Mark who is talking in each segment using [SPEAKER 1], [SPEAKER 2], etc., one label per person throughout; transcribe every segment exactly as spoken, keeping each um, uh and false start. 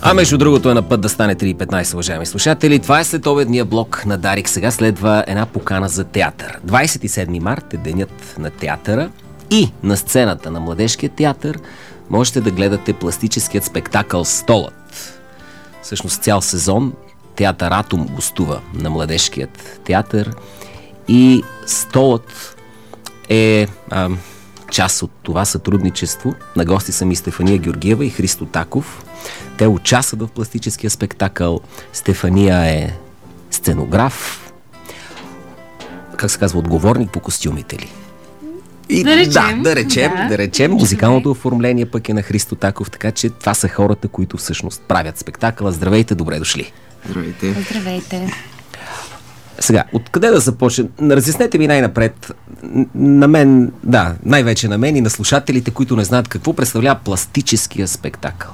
[SPEAKER 1] А между другото е на път да стане три и петнайсет, уважаеми слушатели. Това е следобедния блок на Дарик. Сега следва една покана за театър. двайсет и седми март е денят на театъра и на сцената на Младежкия театър можете да гледате пластическият спектакъл «Столът». Всъщност цял сезон театър Атом гостува на Младежкият театър и «Столът» е а, част от това сътрудничество. На гости са ми Стефания Георгиева и Христо Таков. Те участват в пластическия спектакъл. Стефания е сценограф. Как се казва? Отговорник по костюмите ли? И,
[SPEAKER 2] да речем.
[SPEAKER 1] Да, да речем, да. да речем. Музикалното оформление пък е на Христо Таков, така че това са хората, които всъщност правят спектакъла. Здравейте, добре дошли.
[SPEAKER 3] Здравейте.
[SPEAKER 2] Здравейте.
[SPEAKER 1] Сега, откъде да започнем? Разяснете ми най-напред, на мен, да, най-вече на мен и на слушателите, които не знаят какво представлява пластическия спектакъл.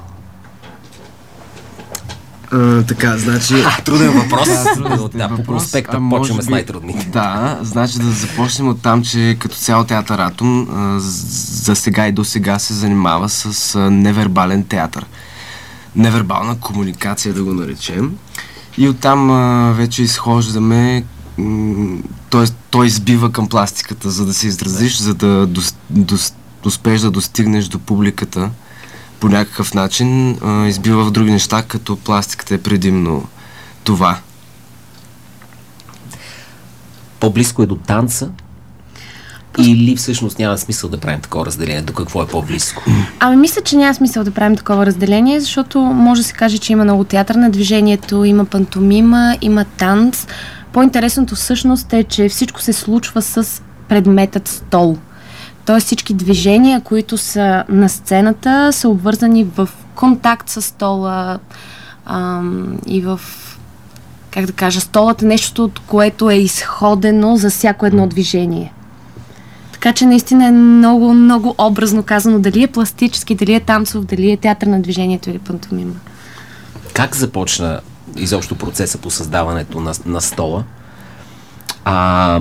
[SPEAKER 3] А, така, значи...
[SPEAKER 1] А, труден въпрос.
[SPEAKER 3] Да, труден
[SPEAKER 1] да, по
[SPEAKER 3] въпрос.
[SPEAKER 1] проспекта
[SPEAKER 3] А,
[SPEAKER 1] почваме
[SPEAKER 3] би,
[SPEAKER 1] с най-трудните.
[SPEAKER 3] Да, значи да започнем от там, че като цяло театър Атом а, за сега и до сега се занимава с а, невербален театър. Невербална комуникация, да го наречем. И оттам а, вече изхождаме, т.е. той избива към пластиката, за да се изразиш, за да дос, дос, успееш да достигнеш до публиката по някакъв начин, а, избива в други неща, като пластиката е предимно това.
[SPEAKER 1] По-близко е до танца? Или всъщност няма смисъл да правим такова разделение? До какво е по-близко?
[SPEAKER 2] Ами мисля, че няма смисъл да правим такова разделение, защото може да се каже, че има много театър на движението, има пантомима, има танц. По-интересното всъщност е, че всичко се случва с предметът стол. Тоест всички движения, които са на сцената, са обвързани в контакт с стола ам, и в, как да кажа, столът е нещо, от което е изходено за всяко едно движение. Така че наистина е много, много образно казано дали е пластически, дали е танцов, дали е театър на движението или пантомима.
[SPEAKER 1] Как започна изобщо процеса по създаването на, на стола? А,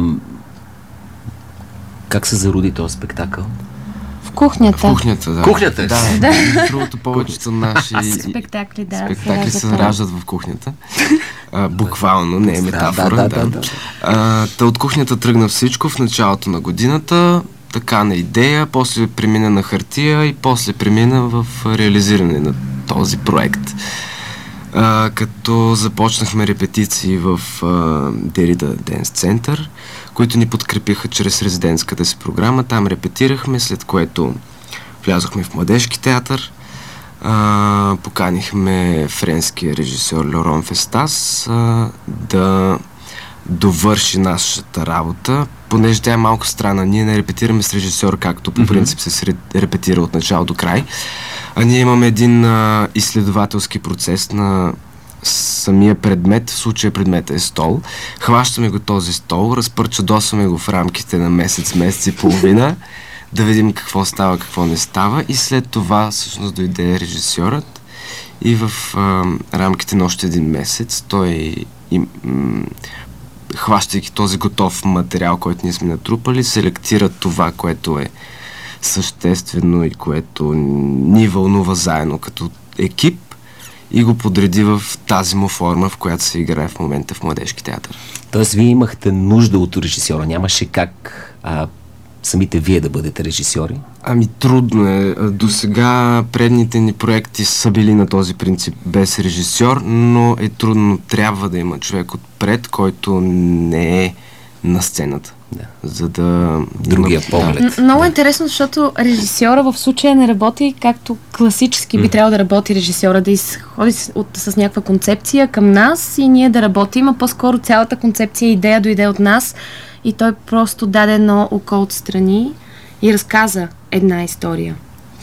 [SPEAKER 1] как се зароди този спектакъл?
[SPEAKER 2] В кухнята.
[SPEAKER 3] В кухнята, да.
[SPEAKER 1] Кухнята?
[SPEAKER 3] Да. Другото повечето наши
[SPEAKER 2] спектакли, да,
[SPEAKER 3] спектакли
[SPEAKER 2] се
[SPEAKER 3] се раждат в кухнята. А, буквално, не е метафора.
[SPEAKER 1] Да, да,
[SPEAKER 3] да,
[SPEAKER 1] да, да.
[SPEAKER 3] А, та от кухнята тръгна всичко в началото на годината, така на идея, после премина на хартия и после премина в реализиране на този проект. А, като започнахме репетиции в Дерида Денс Център, които ни подкрепиха чрез резидентската си програма. Там репетирахме, след което влязохме в Младежки театър. А, поканихме френския режисьор Лорон Фестас а, да довърши нашата работа, понеже тя е малко странна. Ние не репетираме с режисьор, както по принцип се репетира от начало до край, а ние имаме един а, изследователски процес на самия предмет, в случая предмета е стол. Хващаме го този стол, разпърчадосваме го в рамките на месец, месец и половина, да видим какво става, какво не става, и след това всъщност дойде режисьорът и в а, рамките на още един месец той и, м- хващайки този готов материал, който ние сме натрупали, селектира това, което е съществено и което ни вълнува заедно като екип и го подреди в тази му форма, в която се играе в момента в Младежки театър.
[SPEAKER 1] Тоест вие имахте нужда от режисьора, нямаше как а, самите вие да бъдете режисьори?
[SPEAKER 3] Ами трудно е. До сега предните ни проекти са били на този принцип без режисьор, но е трудно. Трябва да има човек отпред, който не е на сцената.
[SPEAKER 1] Да.
[SPEAKER 3] За да...
[SPEAKER 1] Другия
[SPEAKER 3] има...
[SPEAKER 1] поглед.
[SPEAKER 2] М- много интересно, защото режисьора в случая не работи както класически би трябвало да работи режисьора, да изходи с, от, с някаква концепция към нас и ние да работим, а по-скоро цялата концепция и идея дойде от нас и той просто даде едно око отстрани и разказа една история.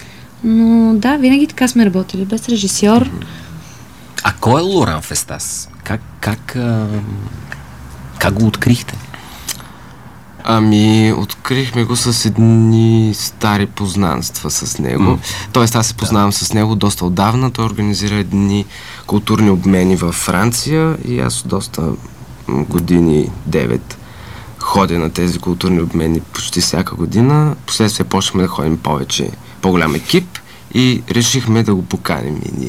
[SPEAKER 2] Но да, винаги така сме работили, без режисьор.
[SPEAKER 1] А кой е Лоран Фестас? Как, как, а, как го открихте?
[SPEAKER 3] Ами, открихме го с едни стари познанства с него. Mm. Тоест, аз се познавам да. с него доста отдавна. Той организира едни културни обмени във Франция и аз доста години, девет, ходя на тези културни обмени почти всяка година. Последствие почнахме да ходим повече, по-голям екип и решихме да го поканим и ние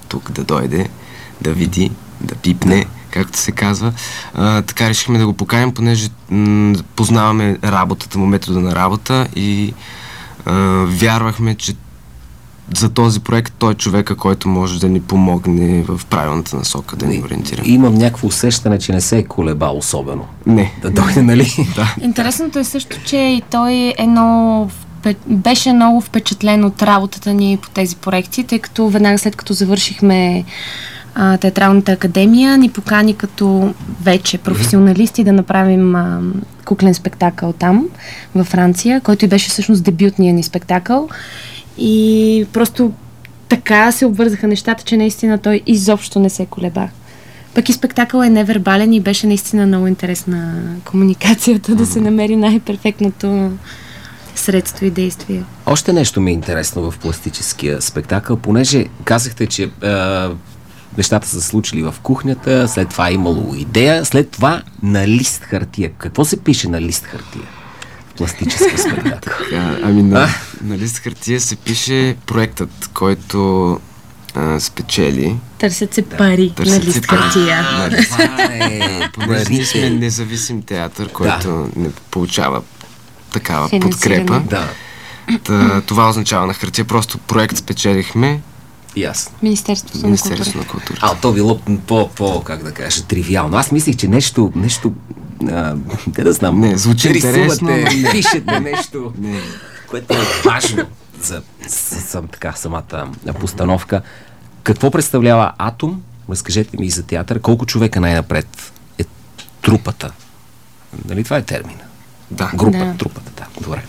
[SPEAKER 3] тук да дойде, да види, да пипне, както се казва. А, така решихме да го поканим, понеже м- познаваме работата му, метода на работа и а, вярвахме, че за този проект той е човека, който може да ни помогне в правилната насока, да ни ориентира.
[SPEAKER 1] Имам някакво усещане, че не се е колебал особено.
[SPEAKER 3] Не.
[SPEAKER 1] Да дойде, нали?
[SPEAKER 3] Да.
[SPEAKER 2] Интересното е също, че и той е много, беше много впечатлен от работата ни по тези проекти, тъй като веднага след като завършихме а, театралната академия, ни покани като вече професионалисти да направим а, куклен спектакъл там, във Франция, който и беше всъщност дебютният ни спектакъл. И просто така се обвързаха нещата, че наистина той изобщо не се колеба. Пък и спектакъл е невербален и беше наистина много интересна комуникацията, да се намери най-перфектното средство и действие.
[SPEAKER 1] Още нещо ми е интересно в пластическия спектакъл, понеже казахте, че е, нещата са случили в кухнята, след това е имало идея, след това на лист хартия. Какво се пише на лист хартия? Пластически спектакъл.
[SPEAKER 3] А, ами на, на лист хартия се пише проектът, който а, спечели.
[SPEAKER 2] Търсят се пари да, на лист хартия.
[SPEAKER 3] Понеже ние сме независим театър, който да. не получава такава подкрепа.
[SPEAKER 1] Да.
[SPEAKER 3] Та, това означава на хартия. Просто проект спечелихме.
[SPEAKER 1] Ясно.
[SPEAKER 2] Министерството,
[SPEAKER 3] Министерството
[SPEAKER 2] на
[SPEAKER 3] културата. На културата.
[SPEAKER 1] А, то било по, по, как да кажа, тривиално. Аз мислих, че нещо, нещо, а, те да знам.
[SPEAKER 3] Не, звучи интересно.
[SPEAKER 1] Рисувате, пишете нещо,
[SPEAKER 3] не.
[SPEAKER 1] което е важно за, за, за така, самата постановка. Какво представлява Атом? Разкажете ми и за театър. Колко човека най-напред е трупата? Нали това е термина?
[SPEAKER 3] Да.
[SPEAKER 1] Група,
[SPEAKER 2] да.
[SPEAKER 1] трупата, да. Добре.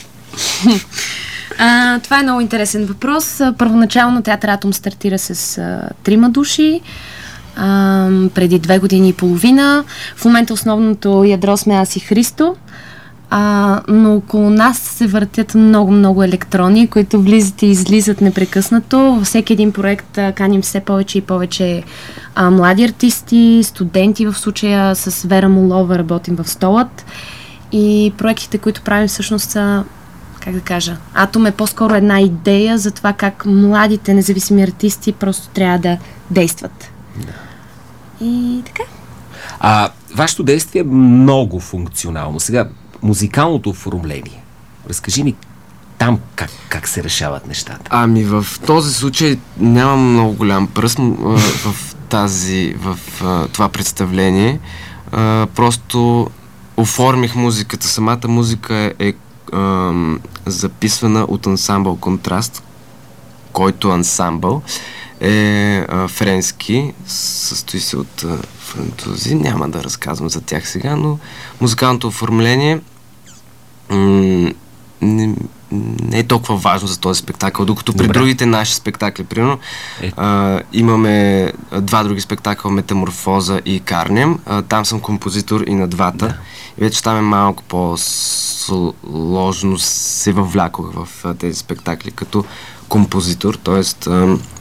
[SPEAKER 2] А, това е много интересен въпрос. Първоначално театър Атом стартира с а, трима души. А, преди две години и половина. В момента основното ядро сме аз и Христо. А, но около нас се въртят много-много електрони, които влизат и излизат непрекъснато. Във всеки един проект а, каним все повече и повече а, млади артисти, студенти, в случая с Вера Молова работим в Столът. И проектите, които правим, всъщност са, как да кажа, Атом е по-скоро една идея за това как младите независими артисти просто трябва да действат.
[SPEAKER 1] Да.
[SPEAKER 2] И така.
[SPEAKER 1] А вашето действие е много функционално. Сега, музикалното оформление. Разкажи ми там как, как се решават нещата.
[SPEAKER 3] Ами в този случай нямам много голям пръст в тази, в това представление. Просто оформих музиката. Самата музика е, е записвана от ансамбъл Контраст, който ансамбъл е а, френски, състои се от а, французи, няма да разказвам за тях сега, но музикалното оформление м- не, не е толкова важно за този спектакъл, докато при Добре. другите наши спектакли, примерно, е. а, имаме два други спектакъла, Метаморфоза и Карнем, а, там съм композитор и на двата, да. И вече там е малко по-сложно се въвлякох в а, тези спектакли като композитор, т.е.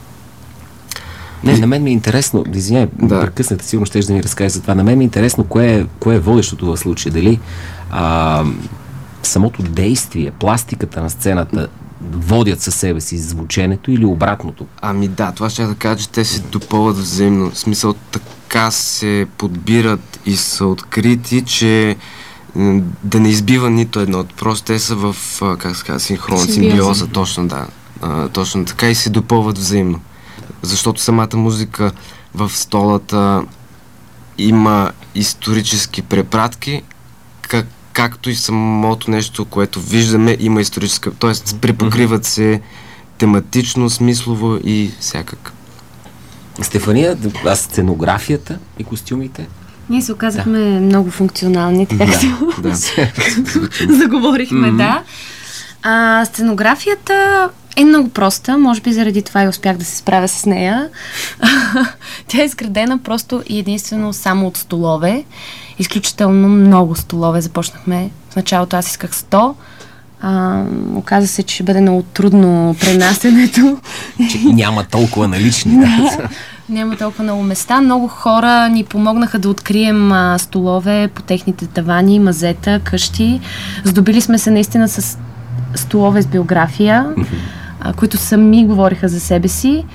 [SPEAKER 1] Не, на мен ми е интересно, извиняй, да. прекъснете, сигурно ще да ми разкажеш за това. На мен ми е интересно кое е, кое е водещото в случая. Дали а, самото действие, пластиката на сцената водят със себе си звученето или обратното?
[SPEAKER 3] Ами да, това ще да кажа, че те се допълват взаимно. В смисъл, така се подбират и са открити, че да не избива нито едно. Просто те са в, как се казва, синхрон, симбиоза, точно да. А, точно така и се допълват взаимно. Защото самата музика в Столата има исторически препратки, как, както и самото нещо, което виждаме, има историческа, т.е. препокриват се тематично, смислово и всякак.
[SPEAKER 1] Стефания, а сценографията и костюмите?
[SPEAKER 2] Ние се оказахме да. много функционални, така да, да. заговорихме, mm-hmm. да. А, сценографията е много проста, може би заради това и успях да се справя с нея. Тя е изградена просто и единствено само от столове. Изключително много столове започнахме. В началото аз исках сто. А, оказа се, че ще бъде много трудно пренасенето.
[SPEAKER 1] Че няма толкова налични.
[SPEAKER 2] Да, няма толкова много места. Много хора ни помогнаха да открием а, столове по техните тавани, мазета, къщи. Здобили сме се наистина с столове с биография, а, които сами говориха за себе си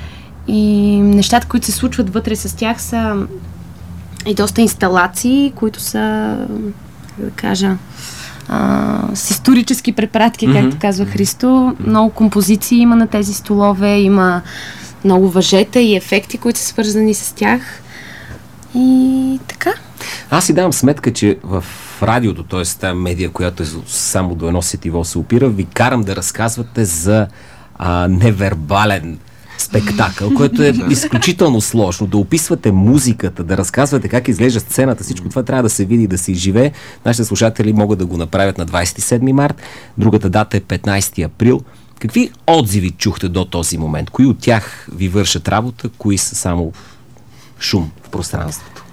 [SPEAKER 2] И нещата, които се случват вътре с тях, са и доста инсталации, които са, да кажа, а, с исторически препратки, mm-hmm. както казва Христо. Много композиции има на тези столове, има много въжета и ефекти, които са свързани с тях. И така.
[SPEAKER 1] Аз си давам сметка, че в радиото, т.е. тази медия, която е само до едно сетиво се опира, ви карам да разказвате за а, невербален спектакъл, което е изключително сложно. Да описвате музиката, да разказвате как изглежда сцената, всичко това трябва да се види, да се изживее. Нашите слушатели могат да го направят на двадесет и седми март, другата дата е петнадесети април. Какви отзиви чухте до този момент? Кои от тях ви вършат работа, кои са само шум в пространството?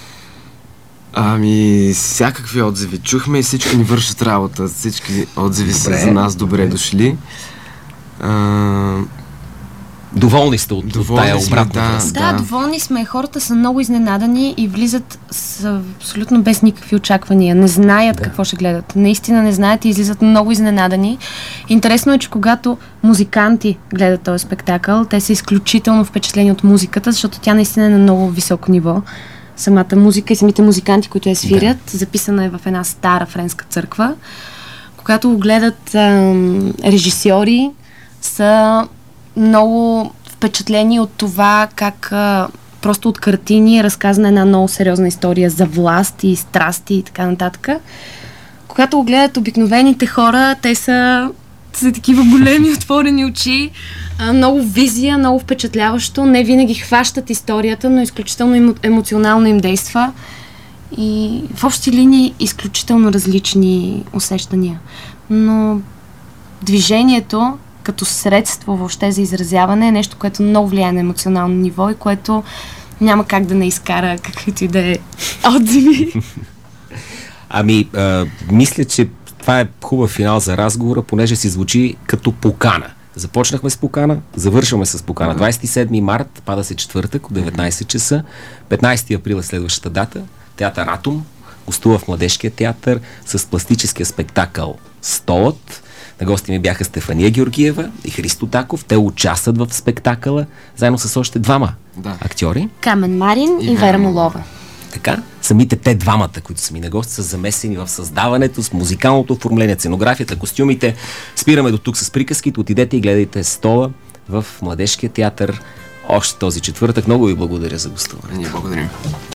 [SPEAKER 3] Ами, всякакви отзиви чухме и всички ни вършат работа. Всички отзиви добре, са за нас добре дошли. А...
[SPEAKER 1] Доволни сте от, от тая обратна връзка?
[SPEAKER 2] Да, да, доволни сме. Хората са много изненадани и влизат с абсолютно без никакви очаквания. Не знаят да. какво ще гледат. Наистина не знаят и излизат много изненадани. Интересно е, че когато музиканти гледат този спектакъл, те са изключително впечатлени от музиката, защото тя наистина е на много високо ниво. Самата музика и самите музиканти, които я свирят, да. записана е в една стара френска църква. Когато го гледат ам, режисьори, са много впечатлени от това как а, просто от картини е разказана една много сериозна история за власт и страсти и така нататък. Когато го гледат обикновените хора, те са, са такива големи отворени очи, а, много визия, много впечатляващо. Не винаги хващат историята, но изключително емо, емоционално им действа. И в общи линии изключително различни усещания. Но движението като средство въобще за изразяване е нещо, което много влияе на емоционално ниво и което няма как да не изкара каквито и да е отзиви.
[SPEAKER 1] Ами, а, мисля, че това е хубав финал за разговора, понеже си звучи като покана. Започнахме с покана, завършваме с покана. двадесет и седми март, пада се четвъртък, от деветнадесет часа. петнадесети април е следващата дата. Театър Атом гостува в Младежкия театър с пластическия спектакъл Столът. На гости ми бяха Стефания Георгиева и Христо Таков. Те участват в спектакъла, заедно с още двама да. актьори.
[SPEAKER 2] Камен Марин и, и Вера Молова.
[SPEAKER 1] Така, самите те двамата, които са ми на гости, са замесени в създаването, с музикалното оформление, сценографията, костюмите. Спираме до тук с приказките. Отидете и гледайте Стола в Младежкия театър още този четвъртък. Много ви благодаря за гостуването.
[SPEAKER 3] Ние благодарим.